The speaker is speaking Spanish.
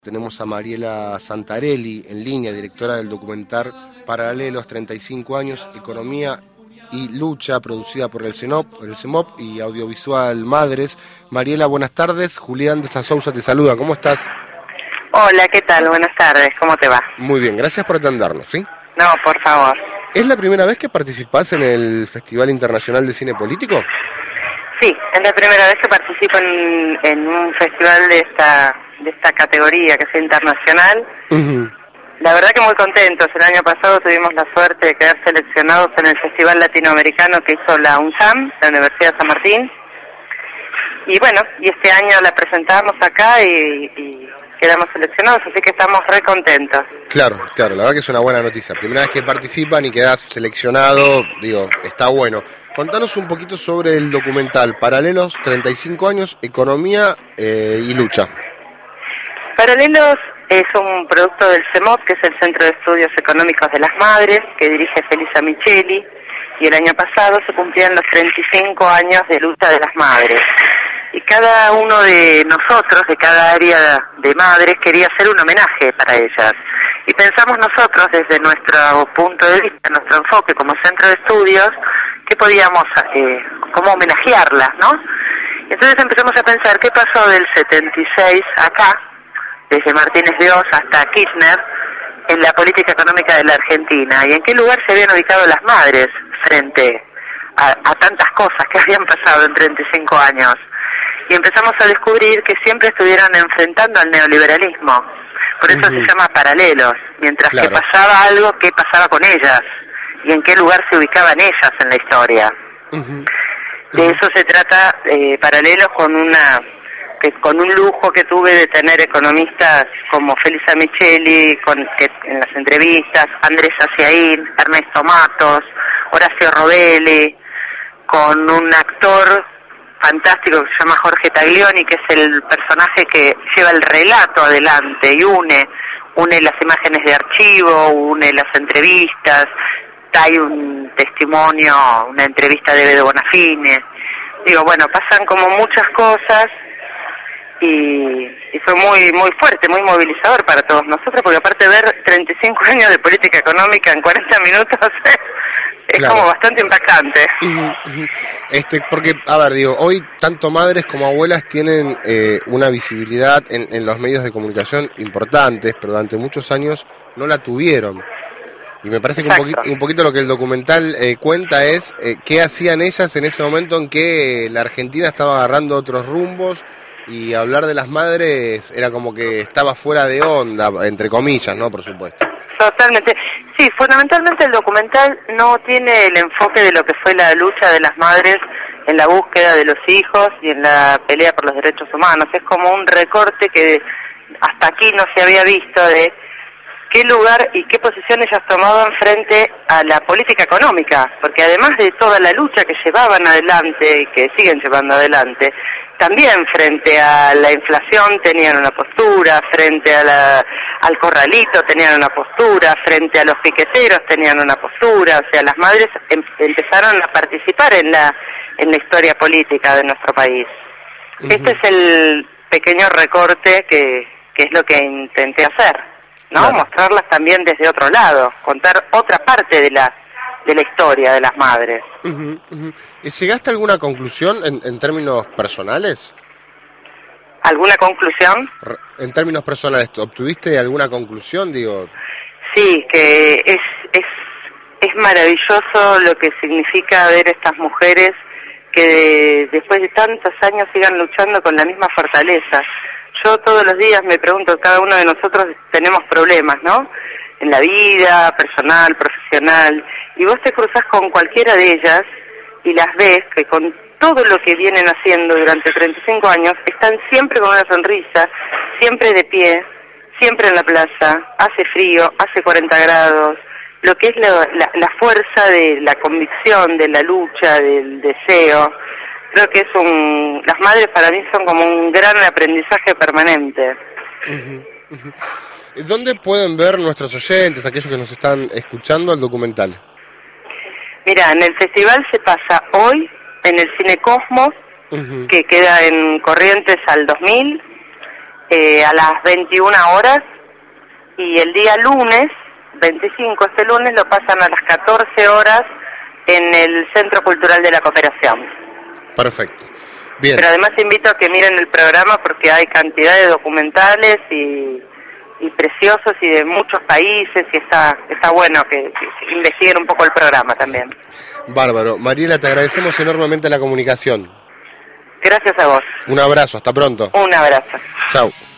Tenemos a Mariela Santarelli en línea, directora del documental Paralelos, 35 años, Economía y Lucha, producida por el CEMOP y Audiovisual Madres. Mariela, buenas tardes. Julián de Sousa te saluda. ¿Cómo estás? Hola, ¿qué tal? Buenas tardes. ¿Cómo te va? Muy bien, gracias por atendernos, ¿sí? No, por favor. ¿Es la primera vez que participás en el Festival Internacional de Cine Político? Sí, es la primera vez que participo en un festival de esta categoría, que es internacional. La verdad que muy contentos. El año pasado tuvimos la suerte de quedar seleccionados en el Festival Latinoamericano que hizo la UNSAM, la Universidad de San Martín. Y bueno, y este año la presentamos acá y quedamos seleccionados, así que estamos re contentos. Claro, la verdad que es una buena noticia. Primera vez que participan y quedás seleccionado, digo, está bueno. Contanos un poquito sobre el documental Paralelos, 35 años, Economía y Lucha. Paralelos es un producto del CEMOP, que es el Centro de Estudios Económicos de las Madres, que dirige Felisa Micheli, y el año pasado se cumplían los 35 años de lucha de las madres. Y cada uno de nosotros, de cada área de madres, quería hacer un homenaje para ellas. Y pensamos nosotros, desde nuestro punto de vista, nuestro enfoque como centro de estudios, que podíamos, cómo homenajearlas, ¿no? Entonces empezamos a pensar qué pasó del 76 acá, desde Martínez de Oz hasta Kirchner, en la política económica de la Argentina, y en qué lugar se habían ubicado las madres frente a tantas cosas que habían pasado en 35 años. Y empezamos a descubrir que siempre estuvieron enfrentando al neoliberalismo. Por eso se llama Paralelos. Mientras que pasaba algo, ¿qué pasaba con ellas? Y en qué lugar se ubicaban ellas en la historia. De eso se trata Paralelos, con un lujo que tuve de tener economistas como Felisa Micheli, que en las entrevistas, Andrés Aciaín, Ernesto Matos, Horacio Robelli, con un actor fantástico que se llama Jorge Taglioni, que es el personaje que lleva el relato adelante y une las imágenes de archivo, une las entrevistas. Hay un testimonio, una entrevista de Bedo Bonafine. Digo, bueno, pasan como muchas cosas y fue muy fuerte, muy movilizador para todos nosotros, porque aparte de ver 35 años de política económica en 40 minutos es como bastante impactante. Porque, a ver, digo, hoy tanto madres como abuelas tienen una visibilidad en los medios de comunicación importantes, pero durante muchos años no la tuvieron. Y me parece que un poquito lo que el documental cuenta es qué hacían ellas en ese momento en que la Argentina estaba agarrando otros rumbos, y hablar de las madres era como que estaba fuera de onda, entre comillas, ¿no? Por supuesto. Totalmente. Sí, fundamentalmente el documental no tiene el enfoque de lo que fue la lucha de las madres en la búsqueda de los hijos y en la pelea por los derechos humanos. Es como un recorte que hasta aquí no se había visto de qué lugar y qué posición ellas tomaban frente a la política económica, porque además de toda la lucha que llevaban adelante y que siguen llevando adelante, también frente a la inflación tenían una postura, frente a al corralito tenían una postura, frente a los piqueteros tenían una postura. O sea, las madres empezaron a participar en la historia política de nuestro país. Este es el pequeño recorte que es lo que intenté hacer, ¿no? Claro. Mostrarlas también desde otro lado, contar otra parte de la historia de las madres. ¿Llegaste a alguna conclusión en términos personales? ¿Alguna conclusión? En términos personales, ¿obtuviste alguna conclusión, digo? Sí, que es maravilloso lo que significa ver estas mujeres que después de tantos años sigan luchando con la misma fortaleza. Yo todos los días me pregunto, cada uno de nosotros tenemos problemas, ¿no? En la vida, personal, profesional, y vos te cruzás con cualquiera de ellas y las ves que con todo lo que vienen haciendo durante 35 años, están siempre con una sonrisa, siempre de pie, siempre en la plaza, hace frío, hace 40 grados, lo que es la fuerza de la convicción, de la lucha, del deseo. Creo que las madres para mí son como un gran aprendizaje permanente. ¿Dónde pueden ver nuestros oyentes, aquellos que nos están escuchando, el documental? Mira, en el festival se pasa hoy en el Cine Cosmos, que queda en Corrientes al 2000, a las 21 horas, y el día lunes, 25, este lunes, lo pasan a las 14 horas en el Centro Cultural de la Cooperación. Perfecto. Bien. Pero además invito a que miren el programa porque hay cantidad de documentales y preciosos y de muchos países, y está bueno que investiguen un poco el programa también. Bárbaro. Mariela, te agradecemos enormemente la comunicación. Gracias a vos. Un abrazo, hasta pronto. Un abrazo. Chau.